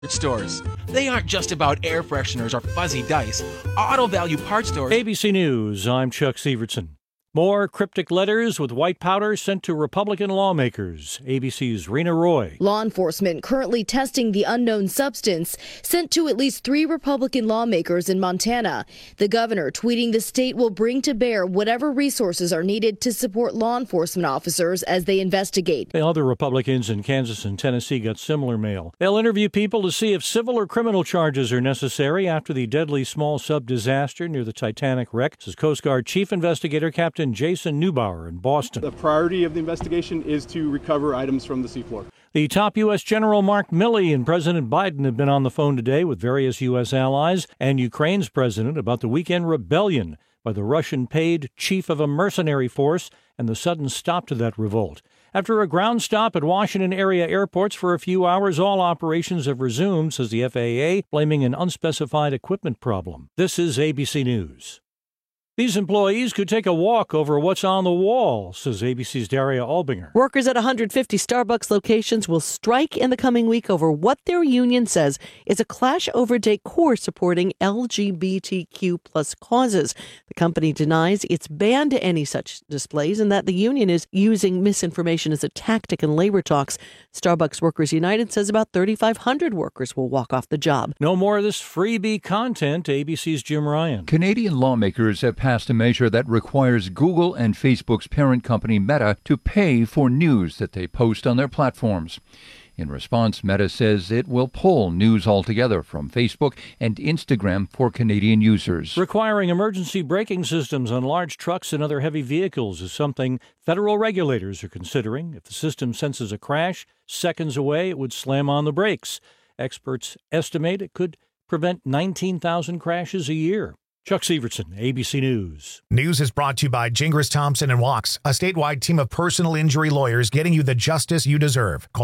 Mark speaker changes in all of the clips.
Speaker 1: stores. They aren't just about air fresheners or fuzzy dice. Auto Value Parts stores.
Speaker 2: ABC News, I'm Chuck Severson. More cryptic letters with white powder sent to Republican lawmakers. ABC's Rena Roy.
Speaker 3: Law enforcement currently testing the unknown substance sent to at least 3 Republican lawmakers in Montana. The governor tweeting the state will bring to bear whatever resources are needed to support law enforcement officers as they investigate.
Speaker 2: Other Republicans in Kansas and Tennessee got similar mail. They'll interview people to see if civil or criminal charges are necessary after the deadly small sub disaster near the Titanic wreck, says Coast Guard Chief Investigator Captain Jason Neubauer in Boston.
Speaker 4: The priority of the investigation is to recover items from the seafloor.
Speaker 2: The top U.S. General Mark Milley and President Biden have been on the phone today with various U.S. allies and Ukraine's president about the weekend rebellion by the Russian-paid chief of a mercenary force and the sudden stop to that revolt. After a ground stop at Washington area airports for a few hours, all operations have resumed, says the FAA, blaming an unspecified equipment problem. This is ABC News. These employees could take a walk over what's on the wall, says ABC's Daria Albinger.
Speaker 5: Workers at 150 Starbucks locations will strike in the coming week over what their union says is a clash over decor supporting LGBTQ plus causes. The company denies it's banned any such displays and that the union is using misinformation as a tactic in labor talks. Starbucks Workers United says about 3,500 workers will walk off the job.
Speaker 2: No more of this freebie content, ABC's Jim Ryan.
Speaker 6: Canadian lawmakers have passed a measure that requires Google and Facebook's parent company Meta to pay for news that they post on their platforms. In response, Meta says it will pull news altogether from Facebook and Instagram for Canadian users.
Speaker 2: Requiring emergency braking systems on large trucks and other heavy vehicles is something federal regulators are considering. If the system senses a crash, seconds away it would slam on the brakes. Experts estimate it could prevent 19,000 crashes a year. Chuck Severson, ABC News.
Speaker 7: News is brought to you by Gingras Thompson & Walks, a statewide team of personal injury lawyers getting you the justice you deserve. Call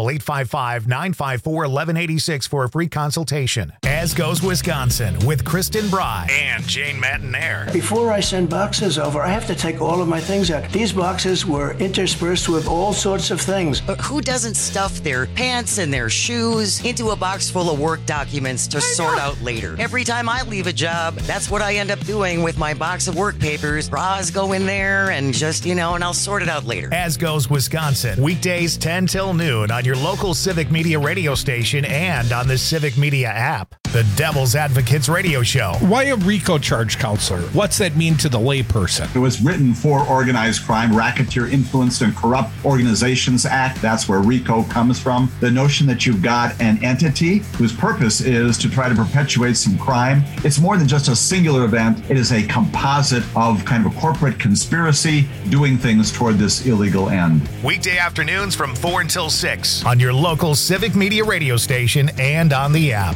Speaker 7: 855-954-1186 for a free consultation. As Goes Wisconsin with Kristen Bry and Jane Matinaire.
Speaker 8: Before I send boxes over, I have to take all of my things out. These boxes were interspersed with all sorts of things.
Speaker 9: Who doesn't stuff their pants and their shoes into a box full of work documents to sort out later? Every time I leave a job, that's what I end up doing with my box of work papers. Bras go in there and just, and I'll sort it out later.
Speaker 7: As Goes Wisconsin, weekdays 10 till noon on your local Civic Media radio station and on the Civic Media app. The Devil's Advocates radio show.
Speaker 10: Why a RICO charge counselor? What's that mean to the layperson?
Speaker 11: It was written for organized crime, Racketeer Influenced and Corrupt Organizations Act. That's where RICO comes from. The notion that you've got an entity whose purpose is to try to perpetuate some crime. It's more than just a singular event. It is a composite of kind of a corporate conspiracy doing things toward this illegal end.
Speaker 7: Weekday afternoons from 4 until 6 on your local Civic Media radio station and on the app.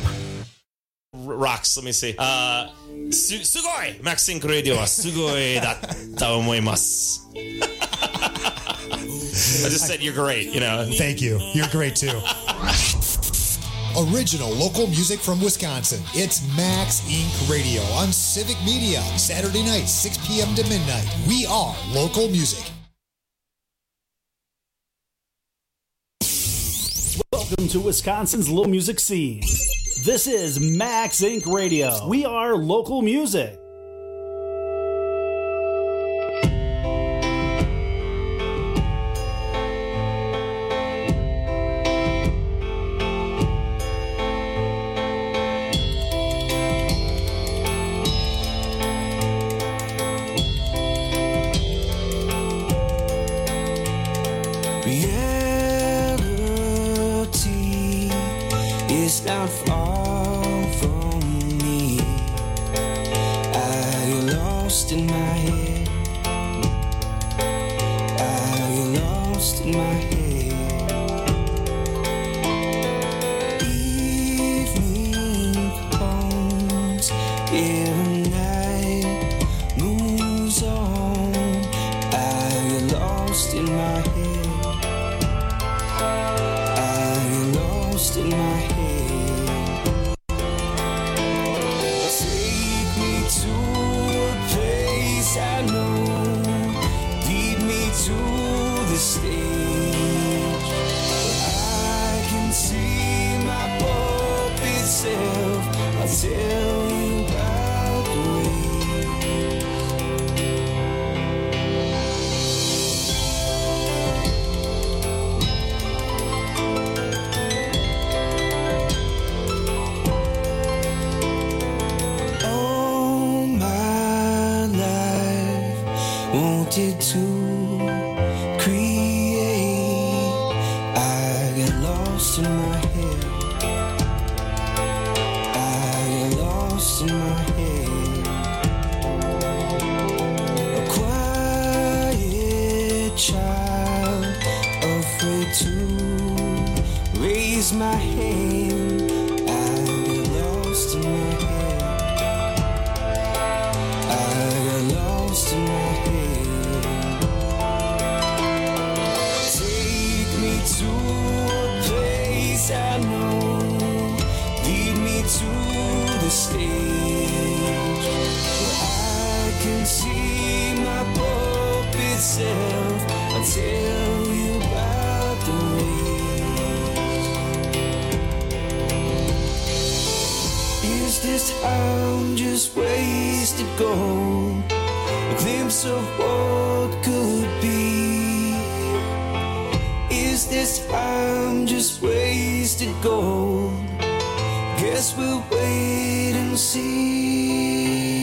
Speaker 12: Rocks, let me see. Sugoi! Maxink Radio wa sugoi datta omoimasu. I just said you're great,
Speaker 13: Thank you. You're great too. Original local music from Wisconsin. It's Max Inc. Radio on Civic Media. Saturday night, 6 p.m. to midnight. We are local music.
Speaker 14: Welcome to Wisconsin's little music scene. This is Max Inc. Radio. We are local music.
Speaker 15: Not far from me. Are you lost in my head? Are you lost in my head? Evening comes, every night moves on. Are you lost in my head? Are you lost in my head? I know, lead me to the stage. I can see my puppet tell you about the all my life wanted to create. I get lost in my head. I get lost in my head. A quiet child, afraid to raise my hand. I get lost in my head. I get lost in my head. Take me to a place I know. Lead me to the stage where I can see my puppet self. I'll tell you about the race. Is this time just wasted gold? A glimpse of what could be. Is this time just wasted gold? Guess we'll wait and see.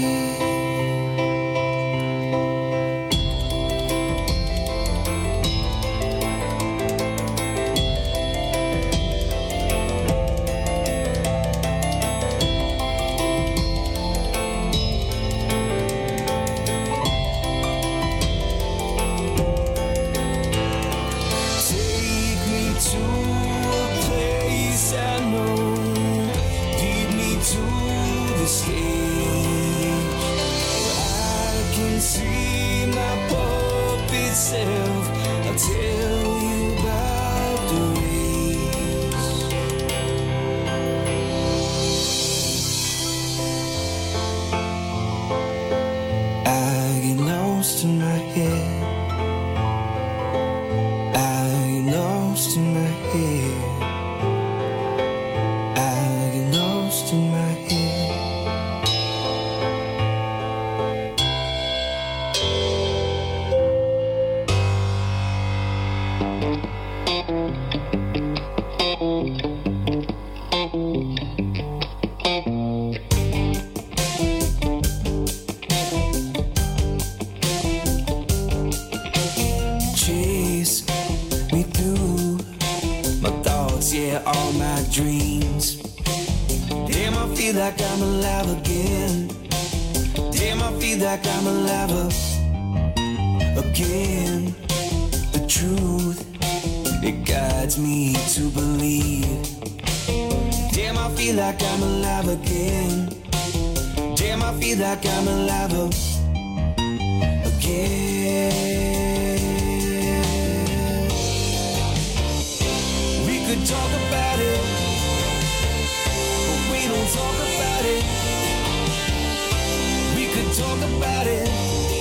Speaker 15: Take me to a place I know. Lead me to the stage where I can see my puppet self. I'll tell you about the race. I get lost in my head. I get lost in my head. I get lost in my head. Chase me through my thoughts, yeah, all my dreams. Damn, I feel like I'm alive again. Damn, I feel like I'm alive again. The truth, it guides me to believe. Damn, I feel like I'm alive again. Damn, I feel like I'm alive again. We could talk about it, but we don't talk about it. We could talk about it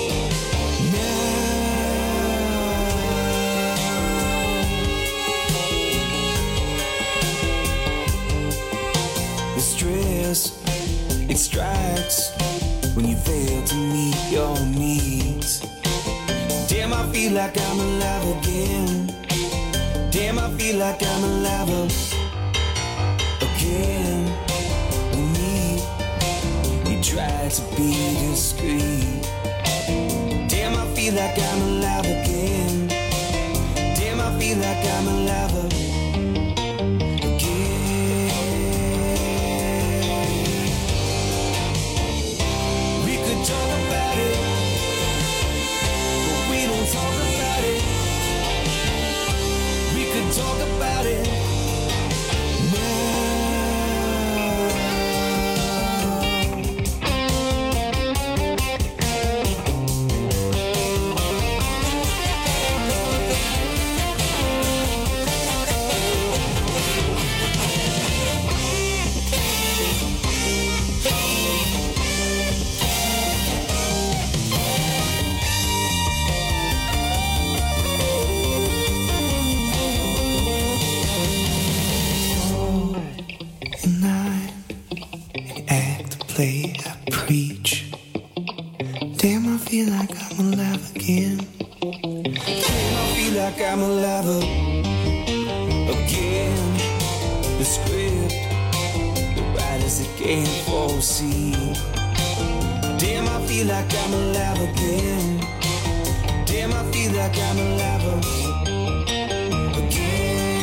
Speaker 15: now. The stress, it strikes when you fail to meet your needs. Damn, I feel like I'm alive again. Damn, I feel like I'm alive again. We try to be discreet. Damn, I feel like I'm alive again. Damn, I feel like I'm alive again. We could talk about it, but we don't talk about it. We could talk about it now. play, I preach. Damn, I feel like I'm alive again. Damn, I feel like I'm alive again. The script, the writers that can't foresee. Damn, I feel like I'm alive again. Damn, I feel like I'm alive again.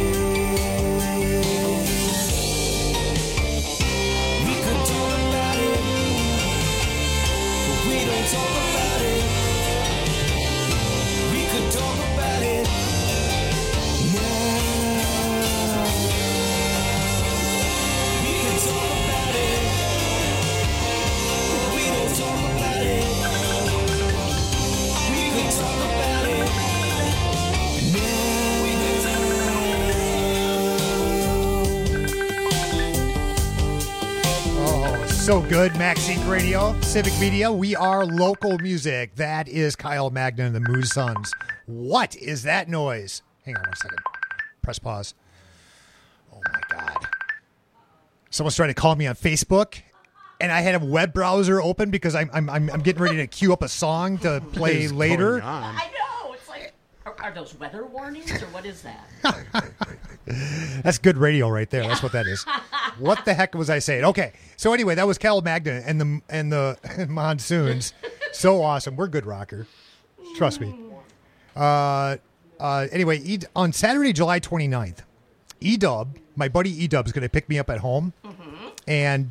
Speaker 15: We could talk about it, but we don't talk about it. We could talk about it now. We could talk about it, but we don't talk about it. We could talk about it now.
Speaker 16: Oh, so good. Max Inc. Radio, Civic Media. We are local music. That is Kyle Magnan and the Moose Sons. What is that noise? Hang on 1 second. Press pause. Oh my God. Someone's trying to call me on Facebook, and I had a web browser open because I'm getting ready to queue up a song to play later.
Speaker 17: I know. It's like, are those weather warnings or what is that?
Speaker 16: That's good radio right there. That's what that is. What the heck was I saying? Okay. So anyway, that was Kyle Magnan and the Monsoons. So awesome. We're good rocker. Trust me. Anyway, on Saturday, July 29th, E-Dub, my buddy E-Dub is going to pick me up at home.
Speaker 17: Mm-hmm.
Speaker 16: And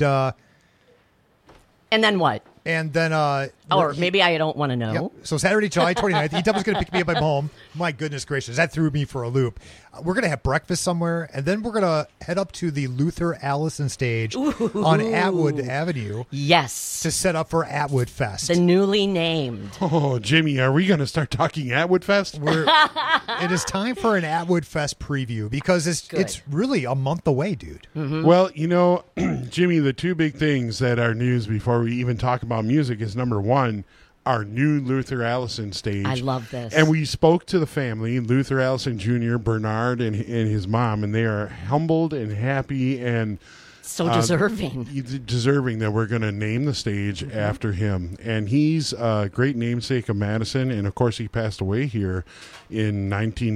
Speaker 17: then what?
Speaker 16: And then...
Speaker 17: or maybe I don't want to know.
Speaker 16: Yep. So Saturday, July 29th, E-Dub is going to pick me up at home. My goodness gracious, that threw me for a loop. We're going to have breakfast somewhere, and then we're going to head up to the Luther Allison stage on Atwood Avenue.
Speaker 17: Yes.
Speaker 16: To set up for Atwood Fest.
Speaker 17: The newly named.
Speaker 18: Oh, Jimmy, are we going to start talking Atwood Fest?
Speaker 16: It is time for an Atwood Fest preview because it's really a month away, dude.
Speaker 17: Mm-hmm.
Speaker 18: Well, you know, Jimmy, the two big things that are news before we even talk about music is, number one, our new Luther Allison stage.
Speaker 17: I love this.
Speaker 18: And we spoke to the family, Luther Allison Jr., Bernard, and his mom, and they are humbled and happy and
Speaker 17: so deserving.
Speaker 18: Deserving that we're going to name the stage after him. And he's a great namesake of Madison. And, of course, he passed away here in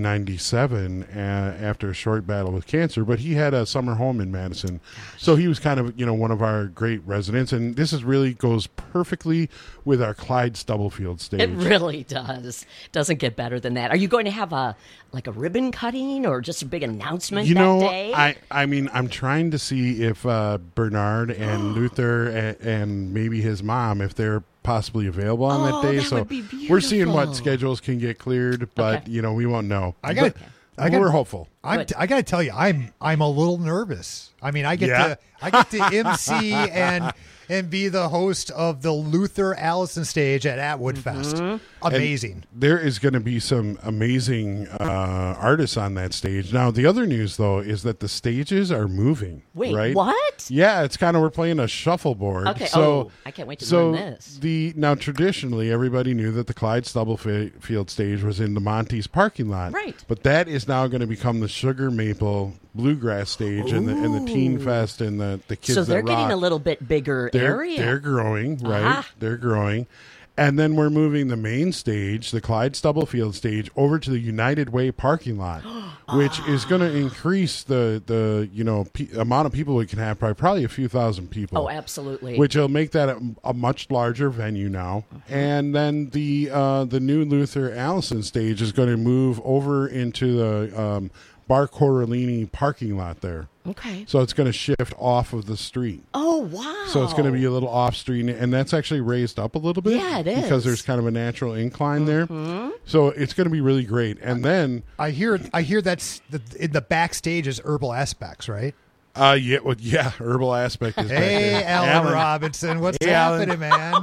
Speaker 18: 1997 after a short battle with cancer. But he had a summer home in Madison. So he was kind of, one of our great residents. And this really goes perfectly with our Clyde Stubblefield stage.
Speaker 17: It really does. Doesn't get better than that. Are you going to have a ribbon cutting or just a big announcement that day?
Speaker 18: I mean, I'm trying to see if Bernard and Luther and maybe his mom, if they're possibly available on that day. So we're seeing what schedules can get cleared, but we won't know. We're hopeful.
Speaker 16: I got to tell you, I'm a little nervous. I mean, I get to MC and be the host of the Luther Allison stage at Atwood Fest. Amazing.
Speaker 18: And there is going to be some amazing artists on that stage. Now, the other news, though, is that the stages are moving.
Speaker 17: Wait,
Speaker 18: right?
Speaker 17: what?
Speaker 18: Yeah, it's kind of, we're playing a shuffleboard.
Speaker 17: Okay,
Speaker 18: so,
Speaker 17: I can't wait to learn this.
Speaker 18: Now, traditionally, everybody knew that the Clyde Stubblefield stage was in the Monty's parking lot.
Speaker 17: Right.
Speaker 18: But that is now going to become the Sugar Maple Bluegrass stage and the Teen Fest and the Kids
Speaker 17: So they're
Speaker 18: That Rock.
Speaker 17: getting a little bit bigger area.
Speaker 18: They're growing, right?
Speaker 17: Uh-huh.
Speaker 18: They're growing. And then we're moving the main stage, the Clyde Stubblefield stage, over to the United Way parking lot, which is going to increase the amount of people we can have by probably a few thousand people.
Speaker 17: Oh, absolutely.
Speaker 18: Which will make that a much larger venue now. And then the new Luther Allison stage is going to move over into the Bar Coralini parking lot there.
Speaker 17: Okay.
Speaker 18: So it's going to shift off of the street.
Speaker 17: Oh, wow.
Speaker 18: So it's going to be a little off street, and that's actually raised up a little bit.
Speaker 17: Yeah, it is.
Speaker 18: Because there's kind of a natural incline there. So it's going to be really great. And then
Speaker 16: I hear that's in the backstage is Herbal Aspects, right?
Speaker 18: Yeah, Herbal Aspect is back
Speaker 16: Hey,
Speaker 18: there.
Speaker 16: Alan Robinson, what's happening, man?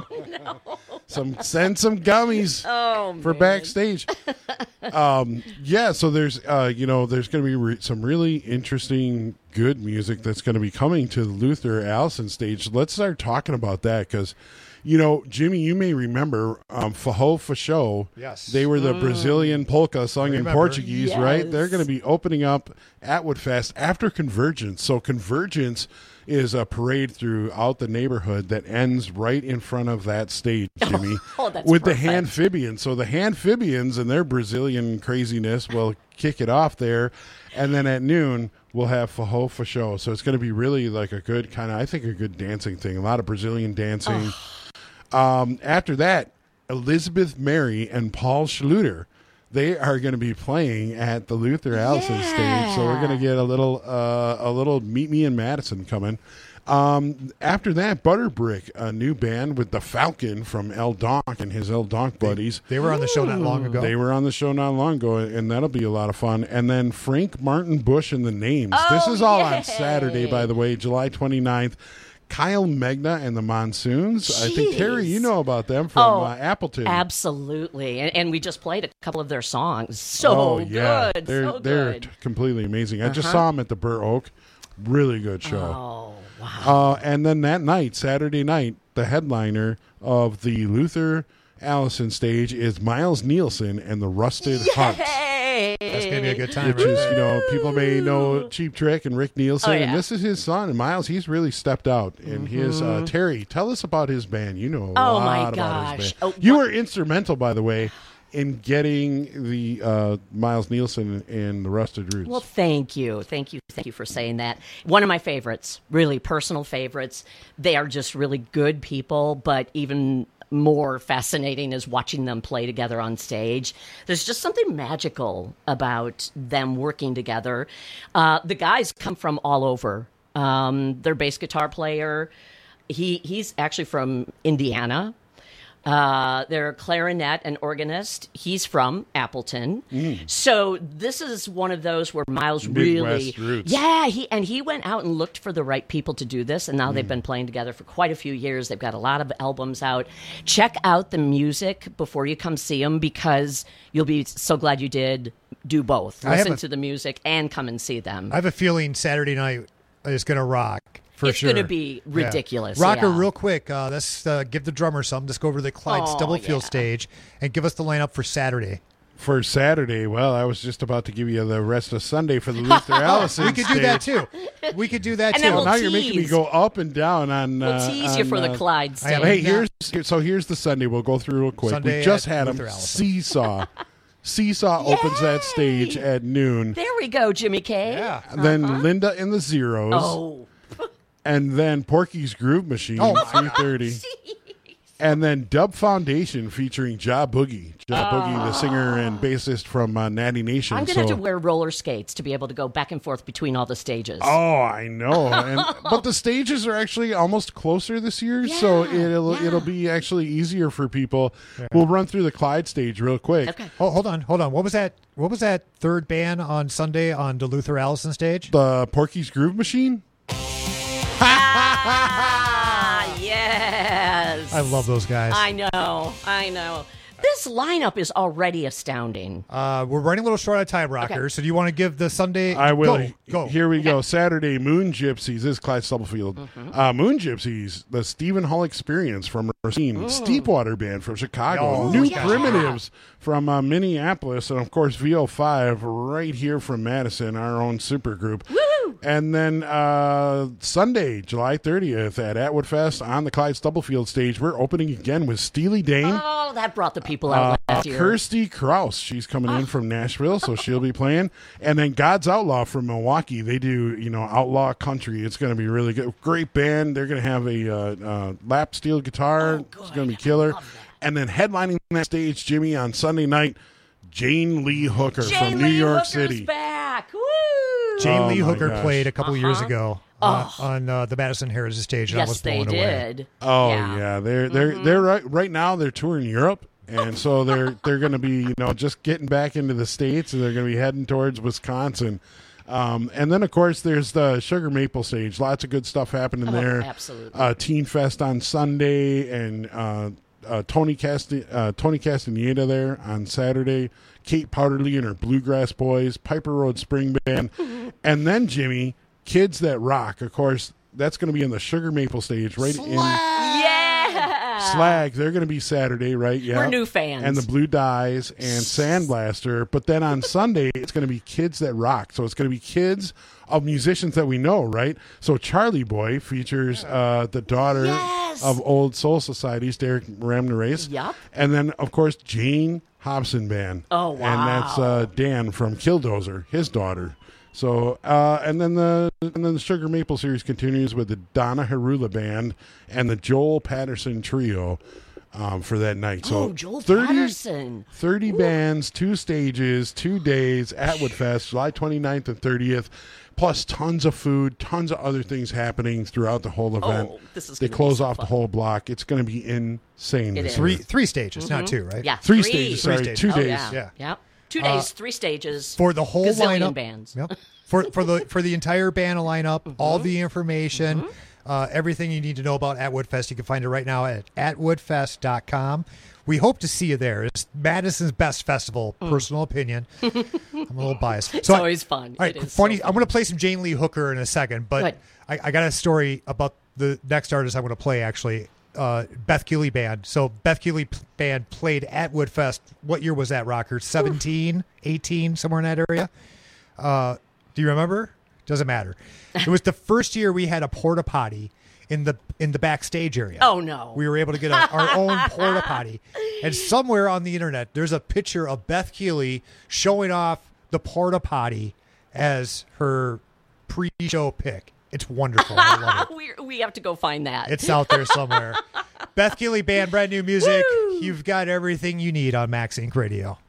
Speaker 18: Send some gummies for backstage. So there's there's going to be some really interesting good music that's going to be coming to the Luther Allison stage. Let's start talking about that because Jimmy, you may remember Faho Fasho.
Speaker 16: Yes.
Speaker 18: They were the Brazilian polka sung in Portuguese,
Speaker 17: Yes.
Speaker 18: right? They're going to be opening up Atwood Fest after Convergence. So Convergence is a parade throughout the neighborhood that ends right in front of that stage, Jimmy, with the Handphibians. So the Handphibians and their Brazilian craziness will kick it off there, and then at noon we'll have Forró for Show. So it's going to be really like a good kind of, I think, a good dancing thing. A lot of Brazilian dancing. After that, Elizabeth Mary and Paul Schluter, they are going to be playing at the Luther Allison stage. So we're going to get a little Meet Me in Madison coming. After that, Butterbrick, a new band with the Falcon from El Donk and his El Donk buddies.
Speaker 16: They were on the show not long ago.
Speaker 18: They were on the show not long ago, and that'll be a lot of fun. And then Frank Martin Bush and the Names. This is all on Saturday, by the way, July 29th. Kyle Magna and the Monsoons.
Speaker 17: Jeez.
Speaker 18: I think, Terry, you know about them from Appleton.
Speaker 17: Absolutely. And we just played a couple of their songs. So good.
Speaker 18: They're completely amazing. I just saw them at the Burr Oak. Really good show.
Speaker 17: Oh, wow.
Speaker 18: And then that night, Saturday night, the headliner of the Luther Allison stage is Miles Nielsen and the Rusted Hearts.
Speaker 16: That's going to be a good time.
Speaker 18: Which is, people may know Cheap Trick and Rick Nielsen, and this is his son. And Miles, he's really stepped out. And his Terry, tell us about his band. You know a lot about his band. You were instrumental, by the way, in getting the Miles Nielsen and the Rusted Roots.
Speaker 17: Well, thank you for saying that. One of my favorites, really personal favorites. They are just really good people, but even more fascinating is watching them play together on stage. There's just something magical about them working together. The guys come from all over. Their bass guitar player, he's actually from Indiana. Their clarinet and organist, he's from Appleton. So this is one of those where Miles really,
Speaker 18: roots.
Speaker 17: he went out and looked for the right people to do this, and now they've been playing together for quite a few years. They've got a lot of albums out. Check out the music before you come see them, because you'll be so glad you did do both. Listen to the music and come and see them.
Speaker 16: I have a feeling Saturday night is going to rock.
Speaker 17: It's going to be ridiculous.
Speaker 16: Rocker, real quick, let's give the drummer some. Let's go over to the Clyde Stubblefield stage and give us the lineup for Saturday.
Speaker 18: For Saturday, well, I was just about to give you the rest of Sunday for the Luther Allison
Speaker 16: We could do that, too.
Speaker 17: And then we'll
Speaker 18: now you're making me go up and down on...
Speaker 17: We'll tease you for the Clyde stage.
Speaker 18: Hey, here's the Sunday. We'll go through real quick.
Speaker 16: Sunday
Speaker 18: we just had
Speaker 16: Luther
Speaker 18: them.
Speaker 16: Allison.
Speaker 18: Seesaw opens that stage at noon.
Speaker 17: There we go, Jimmy K.
Speaker 16: Yeah.
Speaker 18: Then Linda and the Zeros.
Speaker 17: Oh.
Speaker 18: And then Porky's Groove Machine, 3:30. And then Dub Foundation featuring Ja Boogie. Boogie, the singer and bassist from Natty Nation.
Speaker 17: I'm going to have to wear roller skates to be able to go back and forth between all the stages.
Speaker 18: Oh, I know. But the stages are actually almost closer this year, so it'll be actually easier for people. Yeah. We'll run through the Clyde stage real quick.
Speaker 16: Okay. Oh, hold on. What was that third band on Sunday on the Luther Allison stage?
Speaker 18: The Porky's Groove Machine?
Speaker 17: Yes.
Speaker 16: I love those guys.
Speaker 17: I know. This lineup is already astounding.
Speaker 16: We're running a little short on time, Rocker. Okay. So do you want to give the Sunday?
Speaker 18: I will.
Speaker 16: Go.
Speaker 18: Here we go. Saturday, Moon Gypsies. This is Clyde Stubblefield. Moon Gypsies, the Stephen Hall Experience from Racine. Steepwater Band from Chicago. New Primitives from Minneapolis. And, of course, VO5 right here from Madison, our own supergroup.
Speaker 17: Woo!
Speaker 18: And then Sunday, July 30th at Atwood Fest on the Clyde Stubblefield stage, we're opening again with Steely Dan.
Speaker 17: Oh, that brought the people out last year.
Speaker 18: Kirsty Kraus, she's coming in from Nashville, so she'll be playing. And then God's Outlaw from Milwaukee. They do, outlaw country. It's going to be really good. Great band. They're going to have a lap steel guitar. It's going to be killer. And then headlining that stage, Jimmy, on Sunday night, Jane Lee Hooker from New York City.
Speaker 17: Back. Woo!
Speaker 16: Jane Lee Hooker played a couple years ago on the Madison Heritage stage. And I was blown
Speaker 17: did.
Speaker 16: Away.
Speaker 18: Oh yeah, they're right now. They're touring Europe, and so they're going to be just getting back into the States, and they're going to be heading towards Wisconsin. And then of course there's the Sugar Maple stage. Lots of good stuff happening there.
Speaker 17: Absolutely.
Speaker 18: Teen Fest on Sunday, and Tony Castaneda there on Saturday. Kate Powderly and her Bluegrass Boys, Piper Road Spring Band, and then Jimmy, Kids That Rock. Of course, that's going to be in the Sugar Maple stage, right in Slag, they're going to be Saturday, right? Yeah.
Speaker 17: We're new fans.
Speaker 18: And the Blue Dyes and Sandblaster. But then on Sunday, it's going to be Kids That Rock. So it's going to be kids of musicians that we know, right? So Charlie Boy features the daughter of old Soul Society's Derek Ramnerase.
Speaker 17: Yep.
Speaker 18: And then, of course, Jane Hobson Band.
Speaker 17: Oh, wow.
Speaker 18: And that's Dan from Killdozer, his daughter. So and then the Sugar Maple series continues with the Donna Harula Band and the Joel Patterson Trio for that night. So
Speaker 17: Joel Patterson.
Speaker 18: 30 bands, 2 stages, 2 days at Woodfest, July 29th and 30th. Plus tons of food, tons of other things happening throughout the whole event. They close off the whole block. It's going to be insane.
Speaker 16: It is. Three stages, not 2, right?
Speaker 17: Yeah,
Speaker 18: 3 stages. Sorry, 2 days.
Speaker 17: Yeah. Yep. 2 days, 3 stages
Speaker 16: for the whole
Speaker 17: gazillion
Speaker 16: lineup.
Speaker 17: Bands.
Speaker 16: Yep. For the entire band lineup, all the information, everything you need to know about At Woodfest, you can find it right now at atwoodfest.com. We hope to see you there. It's Madison's best festival, personal opinion. I'm a little biased.
Speaker 17: It's always fun.
Speaker 16: All right,
Speaker 17: it is
Speaker 16: funny.
Speaker 17: so fun.
Speaker 16: I'm going to play some Jane Lee Hooker in a second, but I got a story about the next artist I'm going to play, actually. Beth Keeley Band. So Beth Keeley Band played at Woodfest. What year was that, Rocker? 17, 18, somewhere in that area? Do you remember? Doesn't matter. It was the first year we had a porta potty in the backstage area.
Speaker 17: Oh, no.
Speaker 16: We were able to get our own porta potty. And somewhere on the internet, there's a picture of Beth Keeley showing off the porta potty as her pre-show pick. It's wonderful. I love it.
Speaker 17: We have to go find that.
Speaker 16: It's out there somewhere. Beth Keeley Band, brand new music. You've got everything you need on Max Inc. Radio.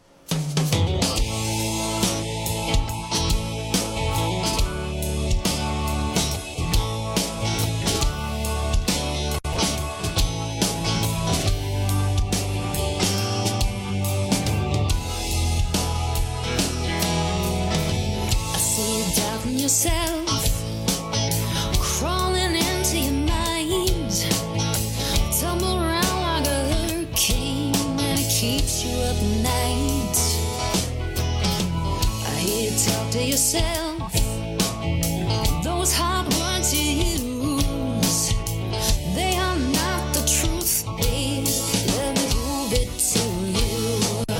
Speaker 15: Yourself crawling into your mind, tumble around like a hurricane, and it keeps you up at night. I hear you talk to yourself, those hard words you use, they are not the truth, babe. Let me prove it to you.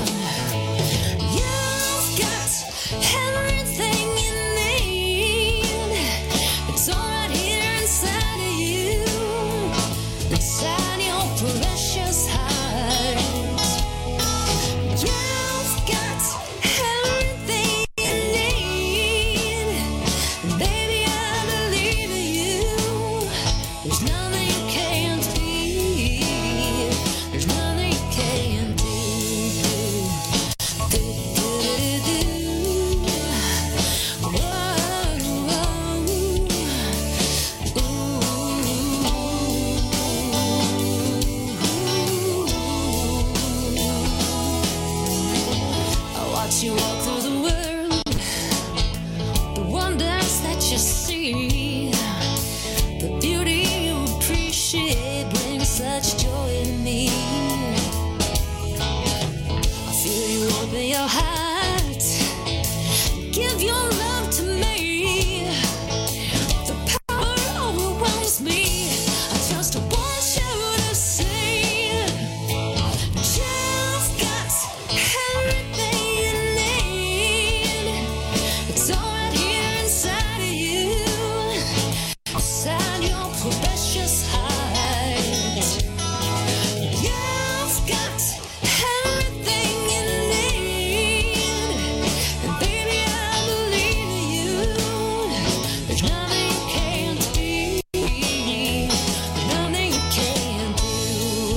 Speaker 15: You've got everything you need. It's all right here inside of you, inside your precious heart. You've got everything you need. Baby, I believe in you. There's nothing you can't be. There's nothing you can't do. I watch you walk through the world, the wonders that you see, the beauty you appreciate brings such joy in me. I feel you open your heart, give your love to me. The power overwhelms me. I just want you to see, you've got everything you need. It's all right here inside of you, inside your precious heart. You've got everything you need, and baby, I believe in you. There's nothing you can't be, nothing you can't do.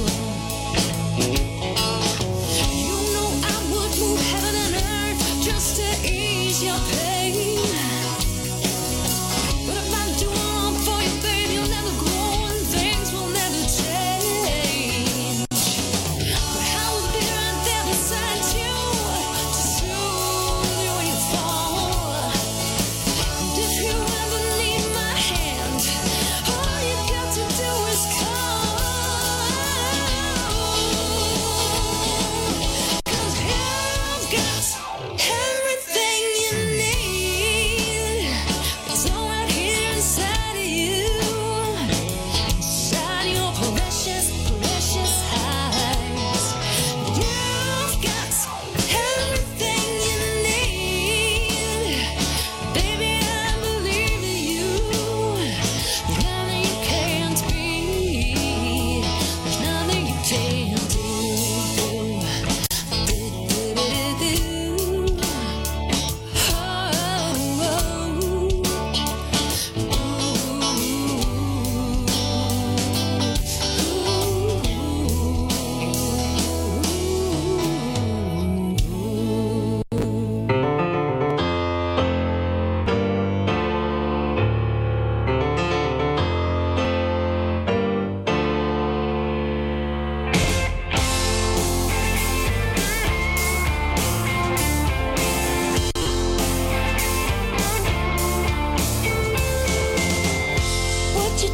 Speaker 15: You know I would move heaven and earth just to ease your pain. But if I do wrong for you, babe, you'll never grow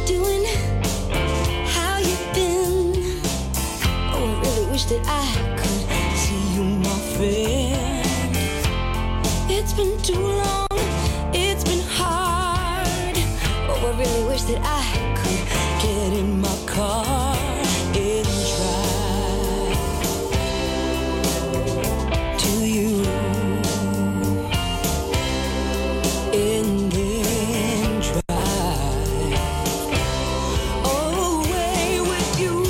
Speaker 15: doing? How you been? Oh, I really wish that I could see you, my friend. It's been too long, it's been hard. Oh, I really wish that I could get in my car and drive to you. And then drive away with you.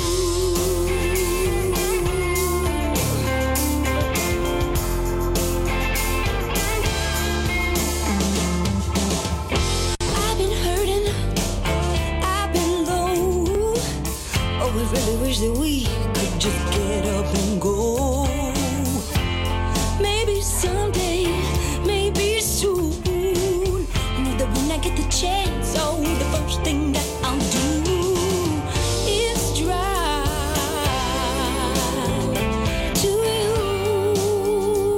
Speaker 15: I've been hurting, I've been low. Oh, I really wish that we could just get up and go. Maybe someday, maybe soon. When I get the chance, oh, the first thing that I'll do is drive to you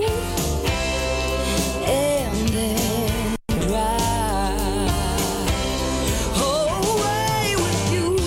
Speaker 15: and then drive away with you.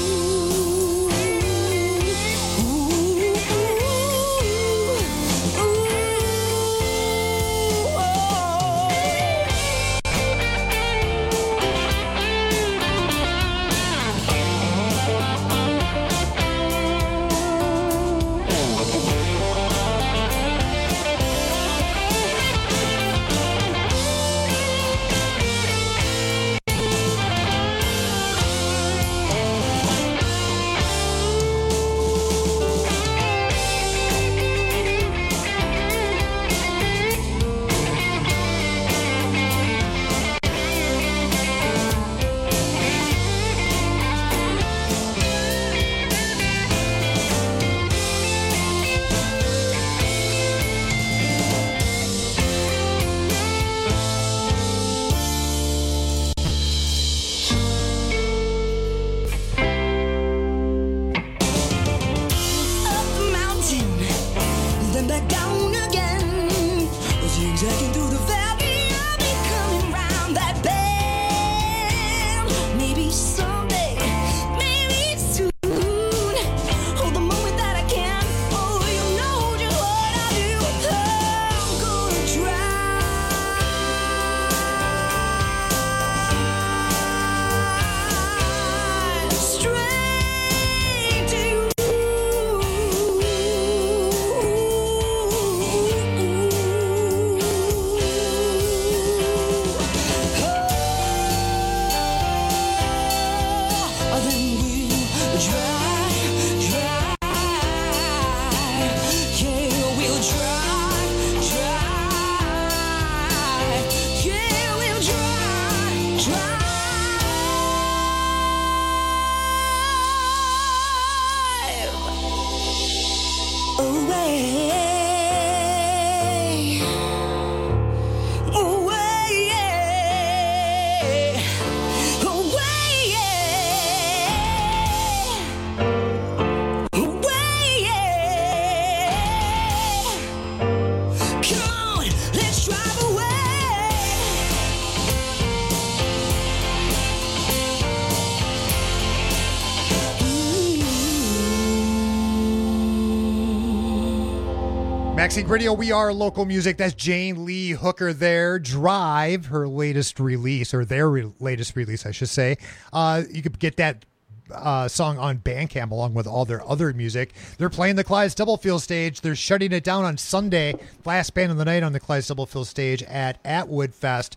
Speaker 16: Maxine Radio, we are local music. That's Jane Lee Hooker there. Drive, her latest release, or their latest release, I should say. You could get that song on Bandcamp along with all their other music. They're playing the Clyde Stubblefield stage. They're shutting it down on Sunday. Last band of the night on the Clyde Stubblefield stage at Atwood Fest.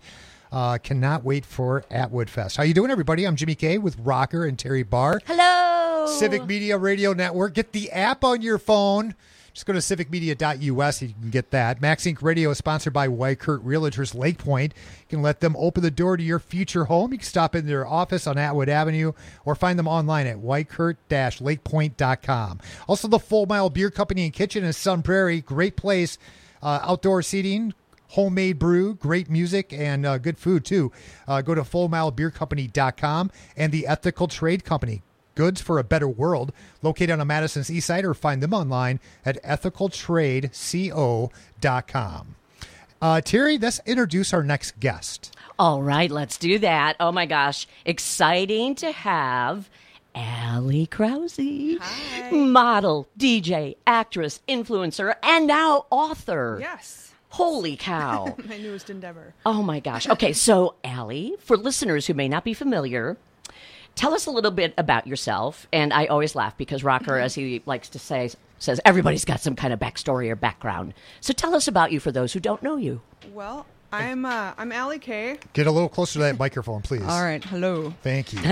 Speaker 16: Cannot wait for Atwood Fest. How you doing, everybody? I'm Jimmy K with Rocker and Terry Barr.
Speaker 17: Hello.
Speaker 16: Civic Media Radio Network. Get the app on your phone. Just go to civicmedia.us. You can get that. Max Inc. Radio is sponsored by Whitekurt Realtors Lake Point. You can let them open the door to your future home. You can stop in their office on Atwood Avenue or find them online at whitekurt-lakepoint.com. Also, the Full Mile Beer Company and Kitchen in Sun Prairie. Great place. Outdoor seating, homemade brew, great music, and good food, too. Go to fullmilebeercompany.com and the Ethical Trade Company. Goods for a better world, located on Madison's east side, or find them online at ethicaltradeco.com. Terry, let's introduce our next guest.
Speaker 17: All right, let's do that. Oh my gosh, exciting to have Allie Krause, model, DJ, actress, influencer, and now author.
Speaker 19: Yes.
Speaker 17: Holy cow.
Speaker 19: My newest endeavor.
Speaker 17: Oh my gosh. Okay, so Allie, for listeners who may not be familiar, tell us a little bit about yourself. And I always laugh because Rocker, as he likes to say, says everybody's got some kind of backstory or background. So tell us about you for those who don't know you.
Speaker 19: Well, I'm Allie Kay.
Speaker 16: Get a little closer to that microphone, please.
Speaker 19: All right. Hello.
Speaker 16: Thank you.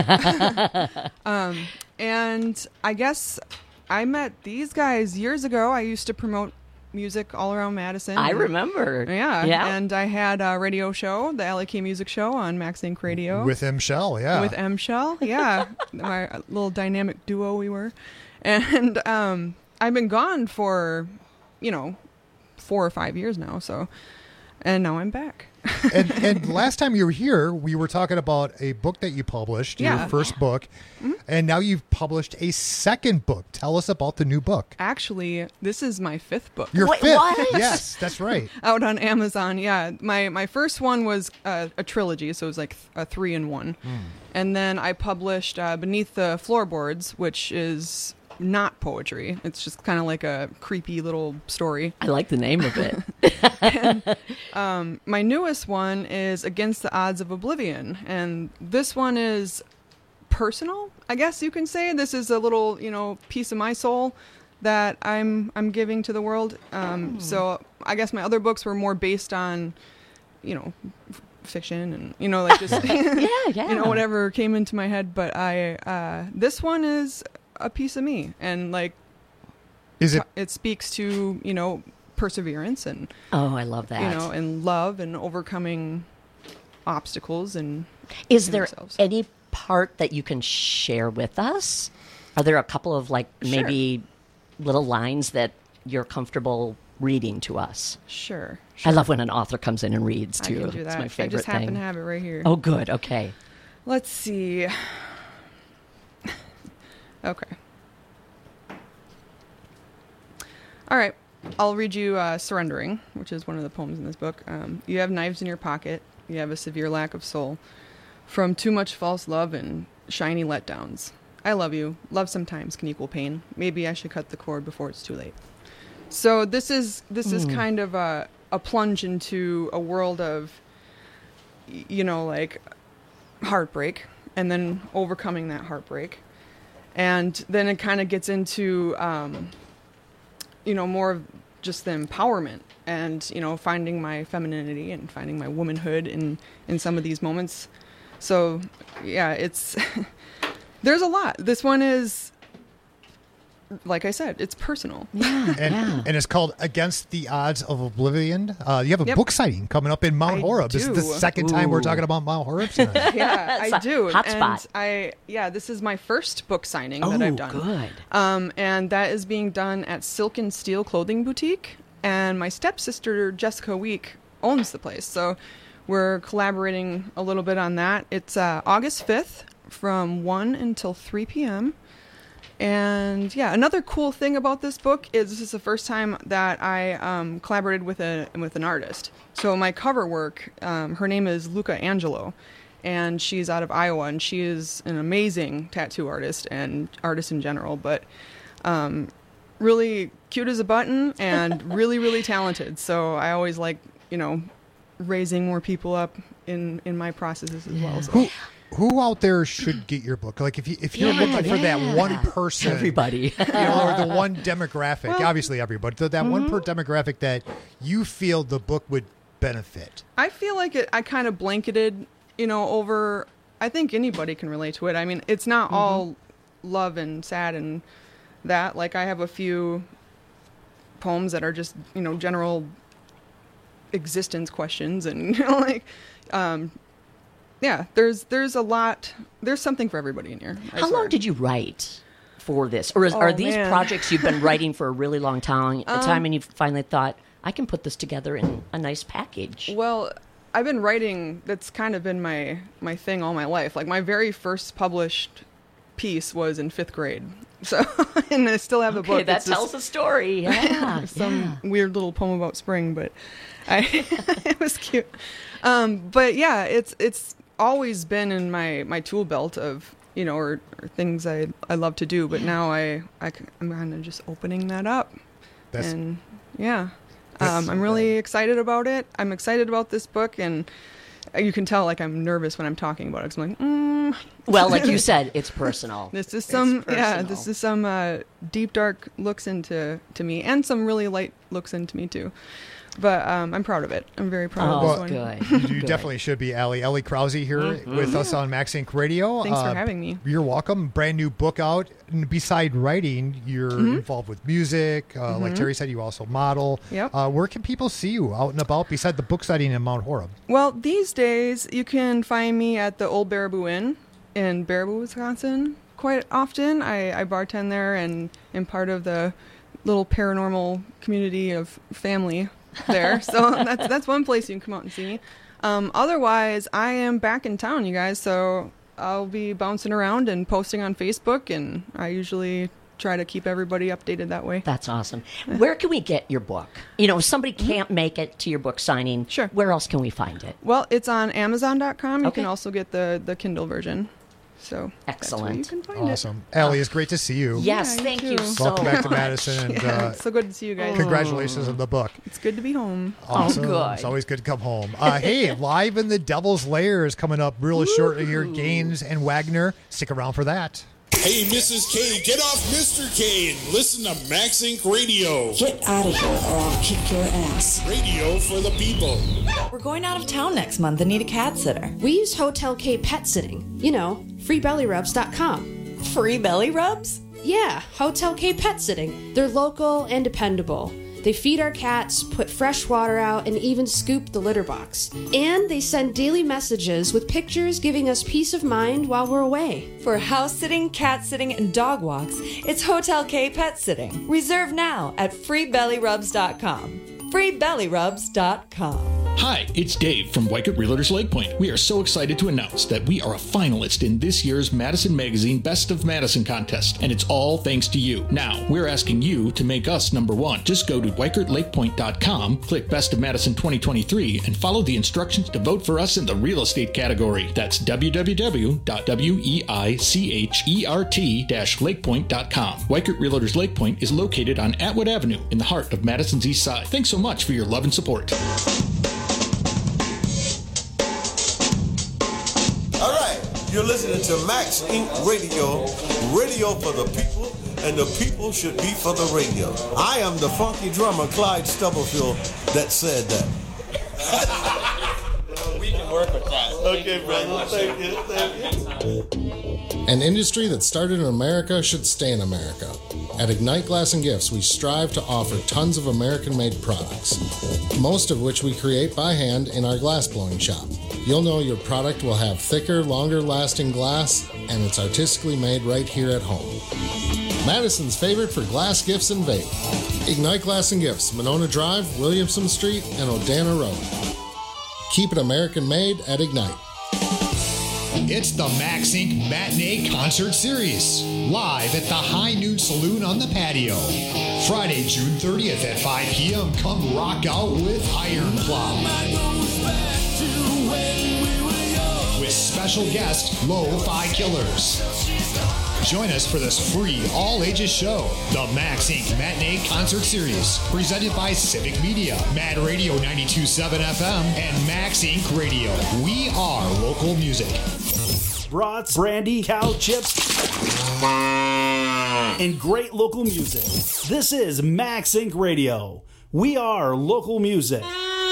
Speaker 19: And I guess I met these guys years ago. I used to promote music all around Madison.
Speaker 17: I remember.
Speaker 19: Yeah.
Speaker 17: Yeah.
Speaker 19: And I had a radio show, the Allie Kay Music Show on Max Inc. Radio.
Speaker 16: With M. Shell, yeah.
Speaker 19: With M. Shell, yeah. My little dynamic duo we were. And I've been gone for, 4 or 5 years now, so... And now I'm back.
Speaker 16: and last time you were here, we were talking about a book that you published, your first book, and now you've published a second book. Tell us about the new book.
Speaker 19: Actually, this is my fifth book.
Speaker 16: Your fifth? What? Yes, that's right.
Speaker 19: Out on Amazon, yeah. My first one was a trilogy, so it was like a 3-in-1. And then I published Beneath the Floorboards, which is... not poetry. It's just kind of like a creepy little story.
Speaker 17: I like the name of it.
Speaker 19: And, my newest one is Against the Odds of Oblivion. And this one is personal, I guess you can say. This is a little, piece of my soul that I'm giving to the world. So I guess my other books were more based on, fiction and, like just, whatever came into my head. But this one is a piece of me, and like it speaks to perseverance and
Speaker 17: I love that,
Speaker 19: and love and overcoming obstacles. And
Speaker 17: is there any part that you can share with us? Are there a couple of maybe little lines that you're comfortable reading to us?
Speaker 19: Sure.
Speaker 17: I love when an author comes in and reads too.
Speaker 19: I can do that.
Speaker 17: It's my favorite
Speaker 19: I just happen
Speaker 17: thing.
Speaker 19: to have it right here.
Speaker 17: Oh, good. Okay.
Speaker 19: Let's see. Okay. All right. I'll read you Surrendering, which is one of the poems in this book. You have knives in your pocket. You have a severe lack of soul. From too much false love and shiny letdowns. I love you. Love sometimes can equal pain. Maybe I should cut the cord before it's too late. So this is kind of a plunge into a world of, heartbreak, and then overcoming that heartbreak. And then it kind of gets into, more of just the empowerment and, finding my femininity and finding my womanhood in some of these moments. So, yeah, it's, there's a lot. This one is, like I said, it's personal.
Speaker 17: Yeah,
Speaker 16: and it's called Against the Odds of Oblivion. You have a book sighting coming up in Mount Horeb. This is the second time we're talking about Mount Horeb tonight.
Speaker 19: Yeah, I do.
Speaker 17: Hotspot.
Speaker 19: And this is my first book signing that I've done.
Speaker 17: Good.
Speaker 19: And that is being done at Silk and Steel Clothing Boutique. And my stepsister, Jessica Week, owns the place. So we're collaborating a little bit on that. It's August 5th from 1 until 3 p.m. And yeah, another cool thing about this book is this is the first time that I collaborated with an artist. So my cover work, her name is Luca Angelo, and she's out of Iowa, and she is an amazing tattoo artist and artist in general, but really cute as a button and really, really talented. So I always like, raising more people up in my processes as well. So.
Speaker 16: Who out there should get your book? Like if you're looking for that one person,
Speaker 17: everybody,
Speaker 16: or the one demographic, obviously everybody, that one per demographic that you feel the book would benefit.
Speaker 19: I feel like I kind of blanketed, over. I think anybody can relate to it. I mean, it's not all love and sad and that. Like I have a few poems that are just general existence questions and yeah, there's a lot. There's something for everybody in here.
Speaker 17: How long did you write for this? Or are these projects you've been writing for a really long time, and you finally thought, I can put this together in a nice package?
Speaker 19: Well, I've been writing. That's kind of been my thing all my life. Like my very first published piece was in 5th grade. So, and I still have the book.
Speaker 17: That tells a story. Yeah.
Speaker 19: Some weird little poem about spring, but It was cute. But yeah, it's always been in my tool belt of, or things I love to do. But now I'm kind of just opening that up. I'm really excited about it. I'm excited about this book, and you can tell I'm nervous when I'm talking about it. 'Cause I'm like,
Speaker 17: Well, like you said, it's personal.
Speaker 19: This is some deep, dark looks into me, and some really light looks into me too. But I'm proud of it. I'm very proud of this one.
Speaker 17: Good.
Speaker 16: You definitely should be, Allie. Ellie Krause here with us on Max Inc. Radio.
Speaker 19: Thanks for having me.
Speaker 16: You're welcome. Brand new book out. And beside writing, you're involved with music. Like Terry said, you also model.
Speaker 19: Yep.
Speaker 16: Where can people see you out and about beside the book signing in Mount Horeb?
Speaker 19: Well, these days you can find me at the Old Baraboo Inn in Baraboo, Wisconsin quite often. I bartend there and am part of the little paranormal community of family there. So that's one place you can come out and see me. Otherwise, I am back in town, you guys, so I'll be bouncing around and posting on Facebook, and I usually try to keep everybody updated that way.
Speaker 17: That's awesome. Where can we get your book? If somebody can't make it to your book signing,
Speaker 19: sure.
Speaker 17: Where else can we find it?
Speaker 19: Well, it's on Amazon.com. You
Speaker 17: Okay.
Speaker 19: can also get the Kindle version. So
Speaker 17: excellent.
Speaker 19: That's where you can find it.
Speaker 16: Awesome. Allie, it's great to see you.
Speaker 17: Yes, thank you so
Speaker 16: Welcome back to
Speaker 17: much.
Speaker 16: Madison. And
Speaker 19: it's so good to see you guys.
Speaker 16: Congratulations on the book.
Speaker 19: It's good to be home.
Speaker 16: Awesome.
Speaker 17: Oh, good.
Speaker 16: It's always good to come home. Hey, Live in the Devil's Lair is coming up really shortly here. Gaines and Wagner. Stick around for that.
Speaker 20: Hey, Mrs. K, get off Mr. K and listen to Max Inc. Radio.
Speaker 21: Get out of here or I'll kick your ass.
Speaker 20: Radio for the people.
Speaker 22: We're going out of town next month and need a cat sitter.
Speaker 23: We use Hotel K Pet Sitting. FreeBellyRubs.com.
Speaker 22: Free belly rubs?
Speaker 23: Yeah, Hotel K Pet Sitting. They're local and dependable. They feed our cats, put fresh water out, and even scoop the litter box. And they send daily messages with pictures giving us peace of mind while we're away.
Speaker 22: For house sitting, cat sitting, and dog walks, it's Hotel K Pet Sitting. Reserve now at FreeBellyRubs.com. FreeBellyRubs.com.
Speaker 10: Hi, it's Dave from Weichert Realtors Lake Point. We are so excited to announce that we are a finalist in this year's Madison Magazine Best of Madison contest, and it's all thanks to you. Now, we're asking you to make us number one. Just go to WeichertLakePoint.com, click Best of Madison 2023, and follow the instructions to vote for us in the real estate category. That's www.weichert-lakepoint.com. Weichert Realtors Lake Point is located on Atwood Avenue in the heart of Madison's East Side. Thanks so much for your love and support.
Speaker 24: You're listening to Max Inc. Radio, radio for the people, and the people should be for the radio. I am the funky drummer, Clyde Stubblefield, that said that.
Speaker 25: We can work with that.
Speaker 24: Okay, brother. Thank you.
Speaker 26: An industry that started in America should stay in America. At Ignite Glass and Gifts, we strive to offer tons of American-made products, most of which we create by hand in our glass blowing shop. You'll know your product will have thicker, longer-lasting glass, and it's artistically made right here at home. Madison's favorite for glass gifts and vape. Ignite Glass and Gifts, Monona Drive, Williamson Street, and Odana Road. Keep it American-made at Ignite.
Speaker 13: It's the Max Inc. Matinee Concert Series, live at the High Noon Saloon on the patio. Friday, June 30th at 5 p.m. Come rock out with Iron Cloud. With special guest, Lo-Fi Killers. Join us for this free all-ages show, the Max Inc. Matinee Concert Series, presented by Civic Media, Mad Radio 92.7 FM, and Max Inc. Radio. We are local music.
Speaker 14: Brats, brandy, cow chips, and great local music. This is Max Inc. Radio. We are local music.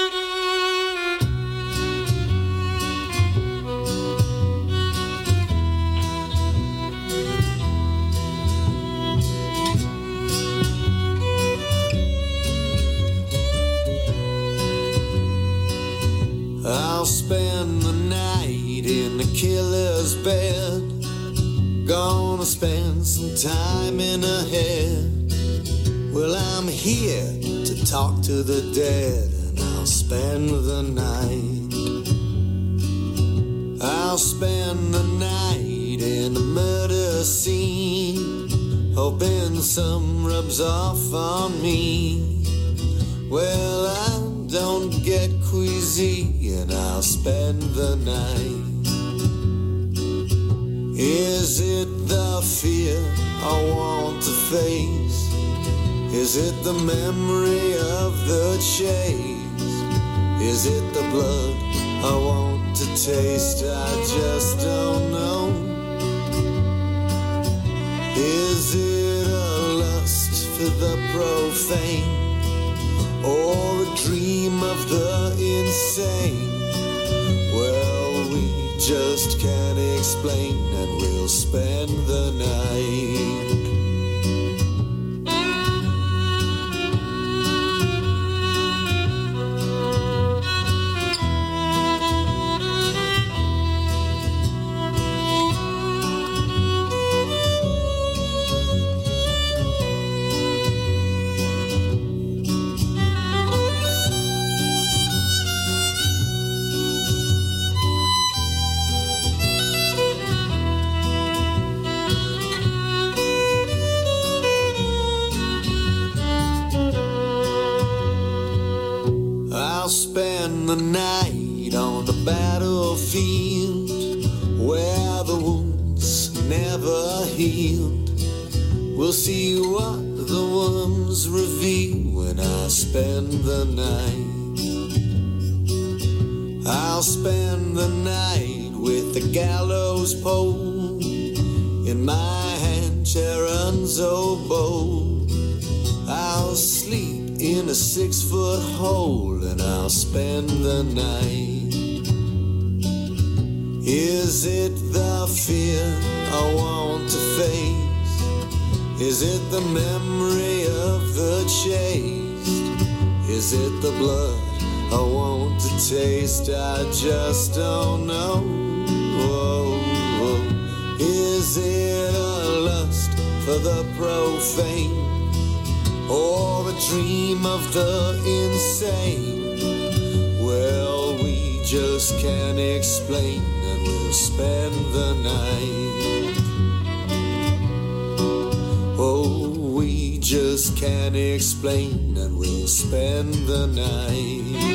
Speaker 24: I'll spend the night in the killer's bed. Gonna spend some time in her head. Well, I'm here to talk to the dead, and I'll spend the night. I'll spend the night in the murder scene, hoping some rubs off on me. Well, I'm don't get queasy and I'll spend the night. Is it the fear I want to face? Is it the memory of the chase? Is it the blood I want to taste? I just don't know. Is it a lust for the profane, or a dream of the insane? Well, we just can't explain, and we'll spend the night. Spend the night on the battlefield where the wounds never healed. We'll see what the wounds reveal when I spend the night. I'll spend the night with the gallows pole in my hand, Sharon's oboe. I'll sleep in a 6-foot hole and I'll spend the night. Is it the fear I want to face? Is it the memory of the chase? Is it the blood I want to taste? I just don't know. Is it a lust for the profane, or a dream of the insane? Well, we just can't explain, and we'll spend the night. Oh, we just can't explain, and we'll spend the night.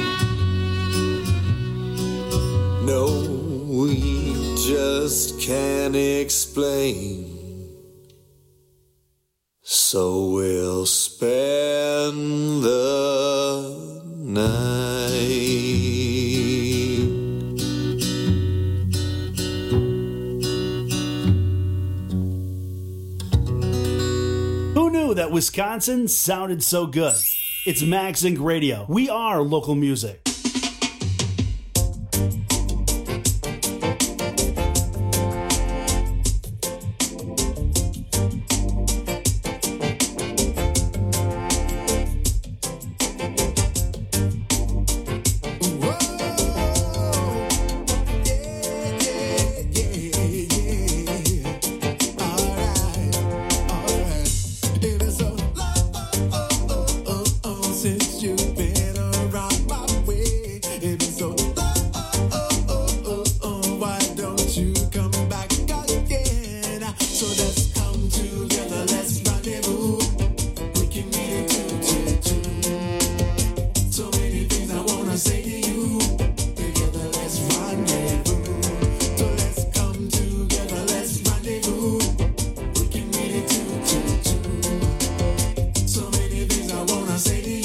Speaker 24: No, we just can't explain, so we'll spend the night.
Speaker 14: Who knew that Wisconsin sounded so good? It's Max Inc. Radio. We are local music.
Speaker 15: Since you've been around my way, it's so why don't you come back again? So let's come together, let's rendezvous. We can meet in 222. So many things I wanna say to you. Together, let's rendezvous. So let's come together, let's rendezvous. We can meet in 222. So many things I wanna say to you.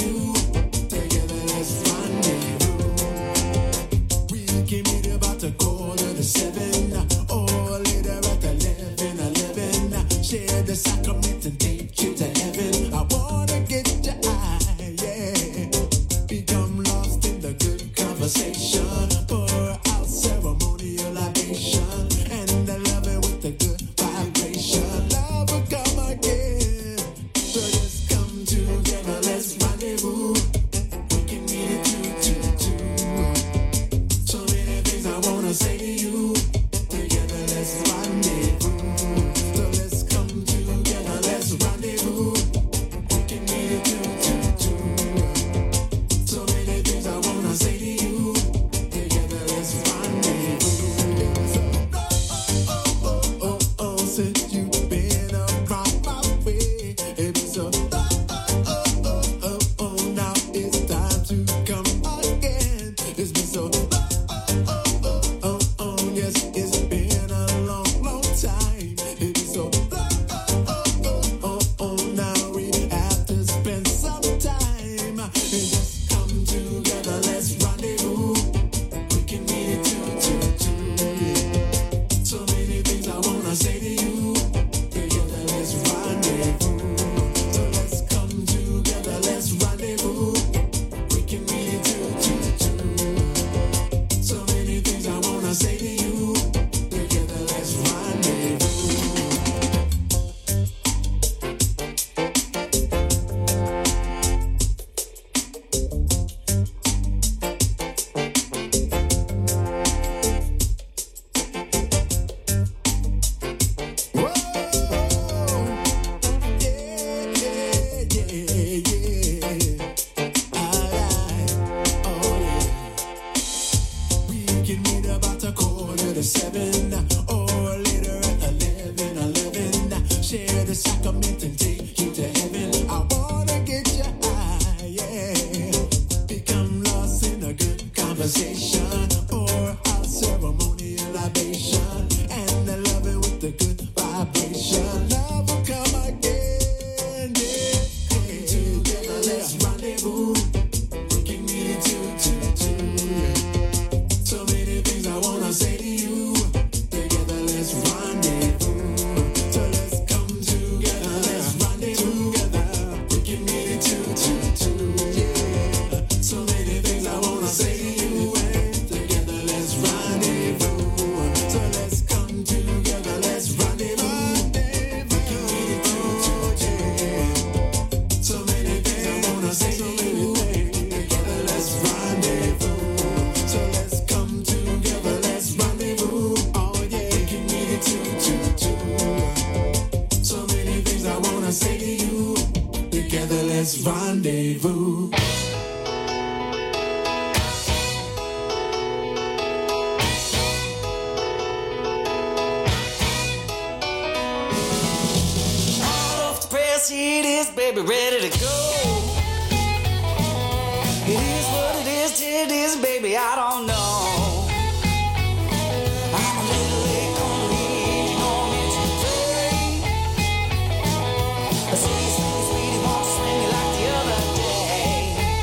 Speaker 15: The sacrament and take you to heaven. I wanna get your eye, yeah. Become lost in the good conversation. Pour out ceremonial libation and the loving with the good vibration. Love will come again. So just come together, let's rendezvous. We can meet at 222. So many things I wanna say to you. Together, let's rendezvous. So let's come together.
Speaker 24: rendezvous. So let's come together, let's rendezvous. We can really do. So many things I wanna say to you. Together, let's rendezvous. Rendezvous.
Speaker 15: Hot off the press, it is, baby, ready to go. It is what it is, baby, I don't know. I'm a little late coming in, you know I'm into the play. I see you sweetie, won't swing me like the other day.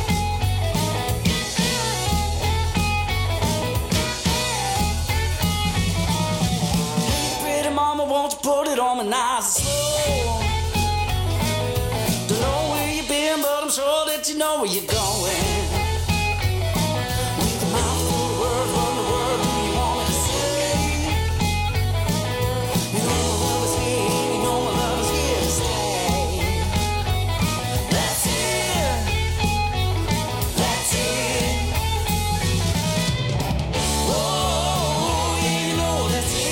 Speaker 15: Hey, pretty mama, won't you put it on me nice and slow? Don't know where you've been, but I'm sure that you know where you're going. With a mouthful of words, what in the world do you want me to say? You know my love is here, you know my love is here to stay. That's it. That's it. Oh, yeah, you know that's it.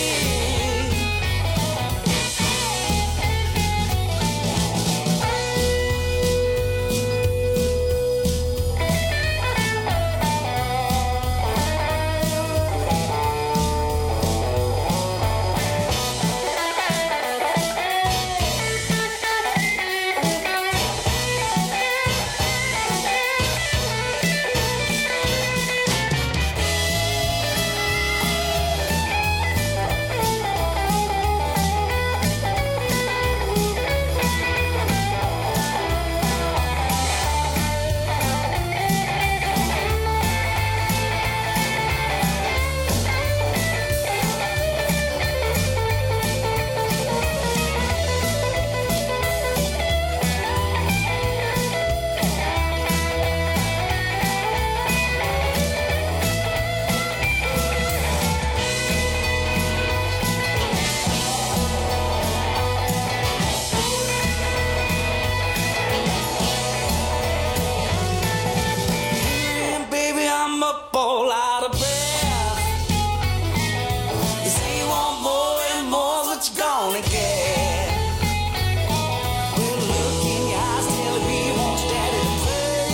Speaker 15: Baby, I'm up all out of breath. You say you want more and more's what you're gonna get. With a look in your eyes telling me you want your daddy to play.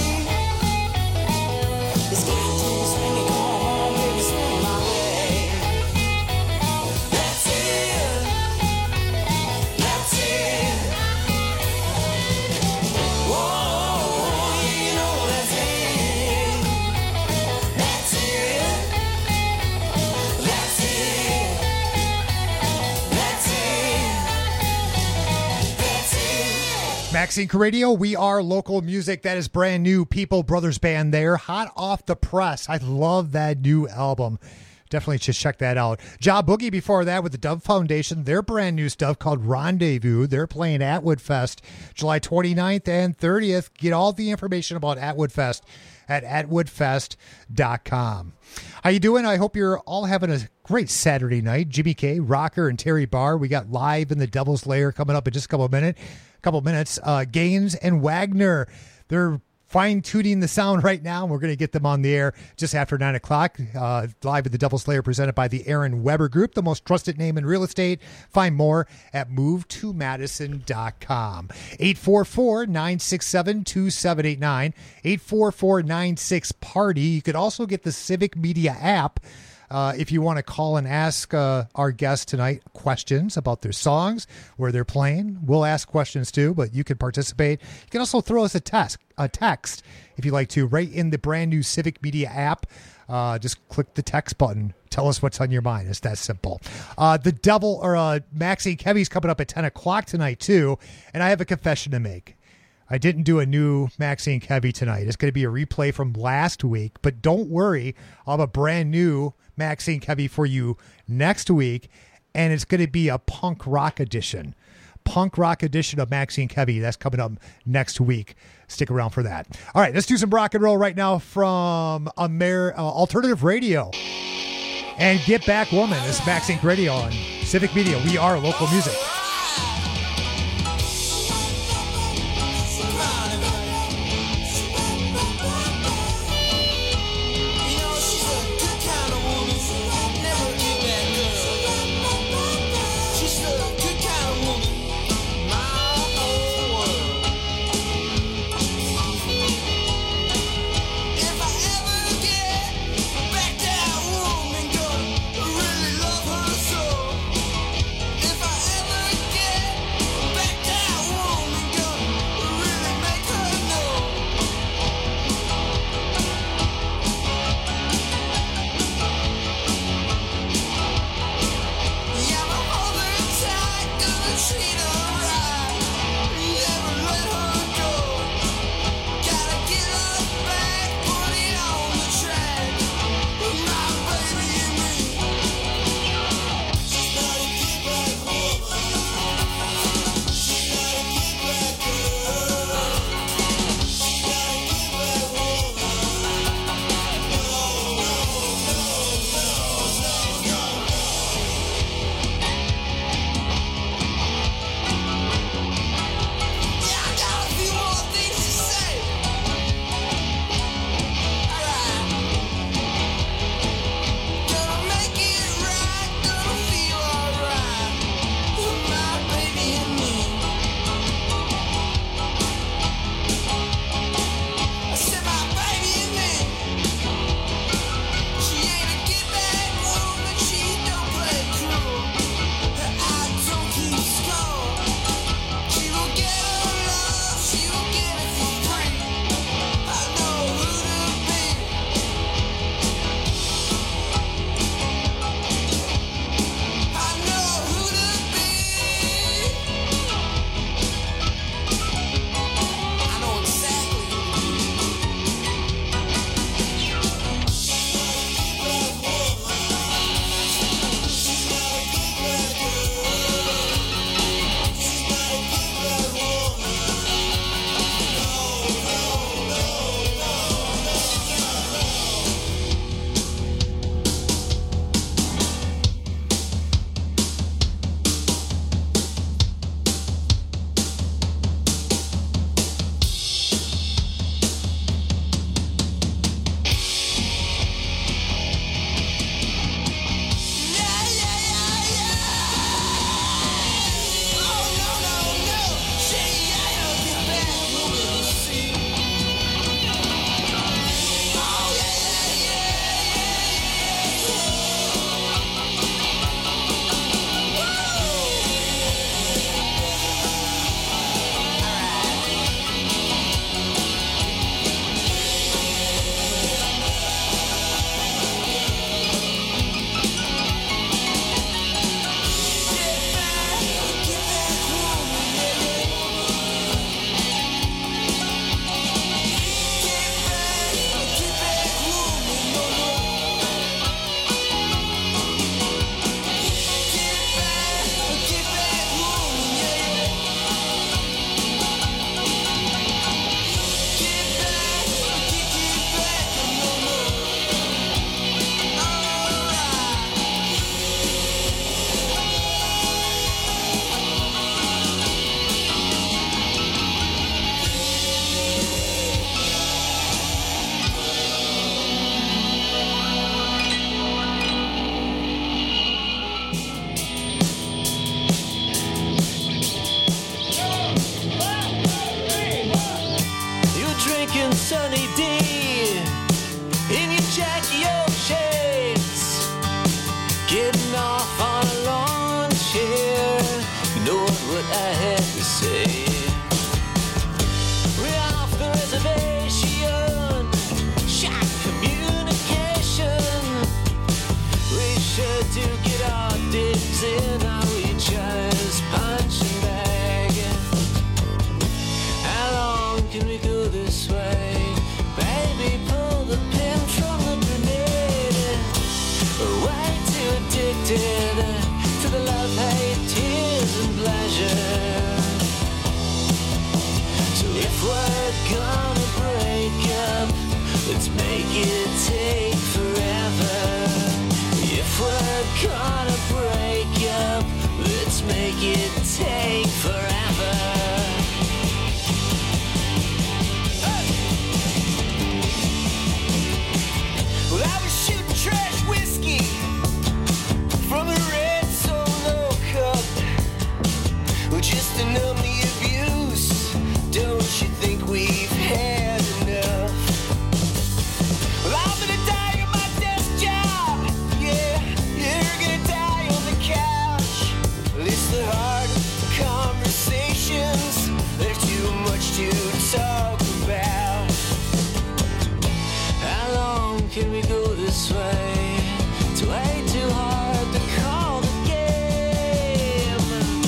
Speaker 15: It's got to swing me, come on, baby, swing my way. That's it. That's it. Whoa, you know that's it. That's it. That's it. That's it. That's it.
Speaker 16: Maxine Radio, we are local music. That is brand new. People Brothers Band there, hot off the press. I love that new album. Definitely just check that out. Job Boogie before that with the Dove Foundation, their brand new stuff called Rendezvous. They're playing Atwood Fest July 29th and 30th. Get all the information about Atwood Fest at atwoodfest.com. How you doing? I hope you're all having a great Saturday night. Jimmy K, Rocker, and Terry Barr. We got Live in the Devil's Lair coming up in just a couple minutes. Gaines and Wagner, they're fine-tuning the sound right now, and we're going to get them on the air just after 9 o'clock. Live at the Devil's Lair, presented by the Aaron Weber Group, the most trusted name in real estate. Find more at movetomadison.com. 844-967-2789, 844-96-PARTY. You could also get the Civic Media app if you want to call and ask our guests tonight questions about their songs, where they're playing. We'll ask questions too, but you can participate. You can also throw us a text if you like to, right in the brand new Civic Media app. Just click the text button. Tell us what's on your mind. It's that simple. Maxie Kevy's coming up at 10 o'clock tonight too, and I have a confession to make. I didn't do a new Maxine Kevy tonight. It's going to be a replay from last week, but don't worry. I'll have a brand new Maxine Kevy for you next week, and it's going to be a punk rock edition. Punk rock edition of Maxine Kevy. That's coming up next week. Stick around for that. All right, let's do some rock and roll right now from Alternative Radio. And Get Back Woman. This is Maxine Radio on Civic Media. We are local music.
Speaker 15: Really love her so. If I ever get to say. We're off the reservation, shot communication. We sure do get our dibs in our each other's punching bag. How long can we go this way? Baby, pull the pin from the grenade. We're way too addicted to the love, hate, tears, and pleasure. So if we're gonna break up, let's make it take forever. If we're gonna break up, let's make it take forever. Well, I was shooting trash whiskey from a red Solo cup, just to numb the abuse. Don't you think we've had enough? Well, I'm gonna die on my desk job. Yeah, you're gonna die on the couch. Well, it's the hard conversations. There's too much to talk about. How long can we go this way? It's way too hard to call the game.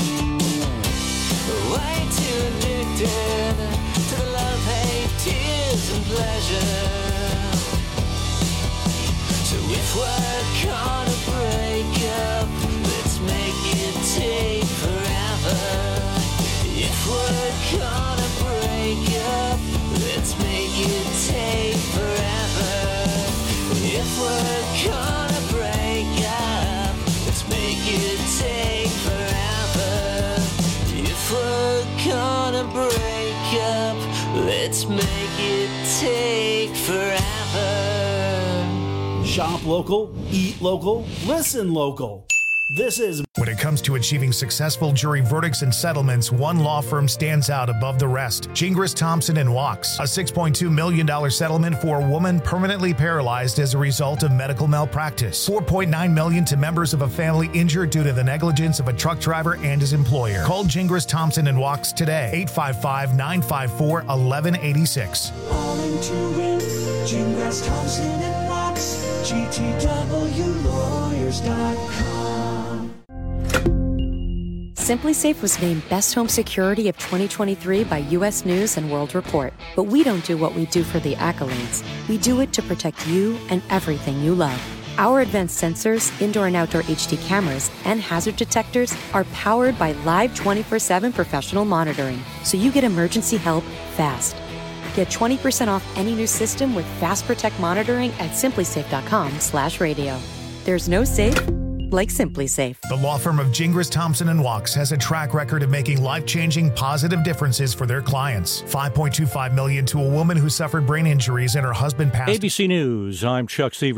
Speaker 15: We're way too addicted to the love, hate, tears, and pleasure. So if we're gonna break up, let's make it take forever. If we're gonna break up, let's make it take forever. If we're gonna break up, let's make it take forever. If we're gonna break up, let's make it take forever.
Speaker 14: Shop local, eat local, listen local. This is...
Speaker 7: When it comes to achieving successful jury verdicts and settlements, one law firm stands out above the rest. Gingras, Thompson & Wachs. A $6.2 million settlement for a woman permanently paralyzed as a result of medical malpractice. $4.9 million to members of a family injured due to the negligence of a truck driver and his employer. Call Gingras, Thompson & Wachs today. 855-954-1186.
Speaker 15: All into it, Gingras, Thompson & Wachs, GTWlawyers.com.
Speaker 1: Simply Safe was named Best Home Security of 2023 by U.S. News and World Report. But we don't do what we do for the accolades. We do it to protect you and everything you love. Our advanced sensors, indoor and outdoor HD cameras, and hazard detectors are powered by live 24/7 professional monitoring, so you get emergency help fast. Get 20% off any new system with Fast Protect monitoring at simplysafe.com/radio. There's no safe like Simply Safe.
Speaker 7: The law firm of Gingras, Thompson & Wachs has a track record of making life-changing positive differences for their clients. $5.25 million to a woman who suffered brain injuries and her husband passed.
Speaker 2: ABC News, I'm Chuck Seaver.